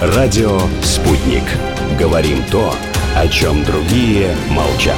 Радио «Спутник». Говорим то, о чем другие молчат.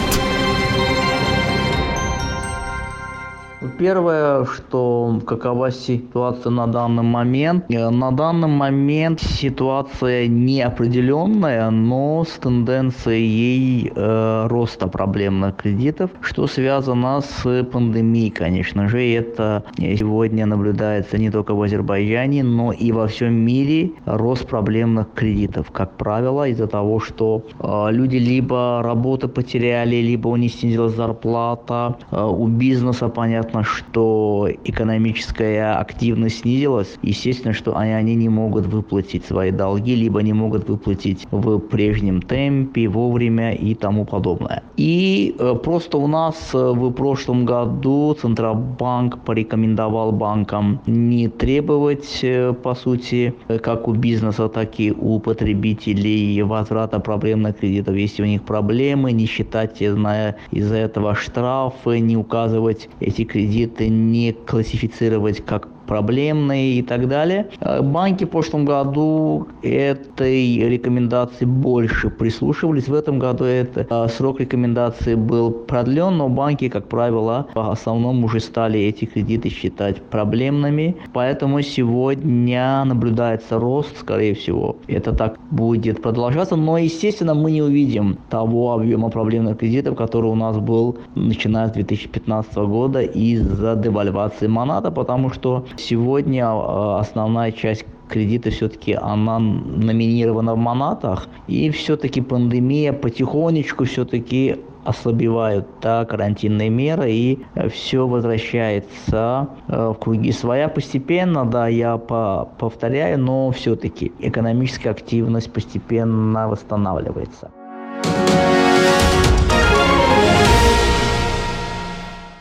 Первое, что какова ситуация на данный момент. На данный момент ситуация неопределенная, но с тенденцией роста проблемных кредитов, что связано с пандемией, конечно же. Это сегодня наблюдается не только в Азербайджане, но и во всем мире рост проблемных кредитов. Как правило, из-за того, что люди либо работу потеряли, либо у них снизилась зарплата, у бизнеса, понятно, что экономическая активность снизилась, естественно, что они не могут выплатить свои долги, либо не могут выплатить в прежнем темпе, вовремя и тому подобное. И просто у нас в прошлом году Центробанк порекомендовал банкам не требовать, по сути, как у бизнеса, так и у потребителей возврата проблемных кредитов, если у них проблемы, не считать из-за этого штрафы, не указывать эти кредиты, не классифицировать как проблемные и так далее. Банки в прошлом году этой рекомендации больше прислушивались. В этом году срок рекомендации был продлен, но банки, как правило, в основном уже стали эти кредиты считать проблемными. Поэтому сегодня наблюдается рост, скорее всего. Это так будет продолжаться, но, естественно, мы не увидим того объема проблемных кредитов, который у нас был, начиная с 2015 года из-за девальвации монаты, потому что сегодня основная часть кредита все-таки она номинирована в монатах, и все-таки пандемия потихонечку все-таки ослабевают карантинные меры, и все возвращается в круги своя постепенно, да, я повторяю, но все-таки экономическая активность постепенно восстанавливается.